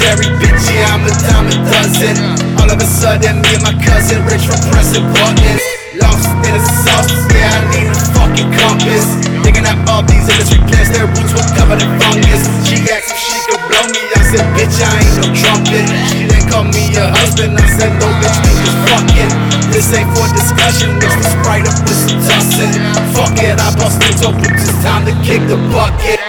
cherry, bitch, yeah, I'm a dime a dozen. All of a sudden, me and my cousin, rich from pressing buttons. Lost in the sauce, yeah, I need a fucking compass. Thinking that all these industry plants, their roots were covered in fungus. She asked if she could blow me, I said, bitch, I ain't no trumpet. She then called me a husband, I said, no, bitch, we just fucking. This ain't for discussion, mix the Sprite up with some tussin'. Fuck it, I bust things open, it's time to kick the bucket.